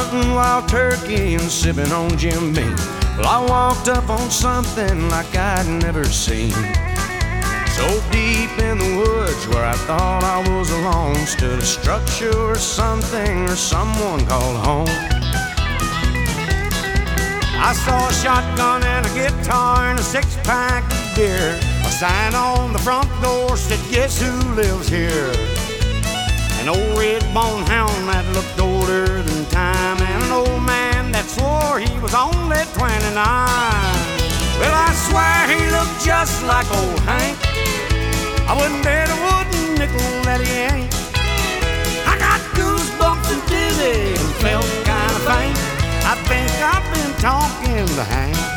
hunting wild turkey and sipping on Jim Beam. Well, I walked up on something like I'd never seen. So deep in the woods where I thought I was alone stood a structure or something or someone called home. I saw a shotgun and a guitar and a six-pack of beer. A sign on the front door said, "Guess who lives here?" An old red-bone hound that looked older than time, and an old man that swore he was only 29. Well, I swear he looked just like old Hank. I wouldn't bet a wooden nickel that he ain't. I got goosebumps and dizzy and felt kind of faint. I think I've been talking to Hank.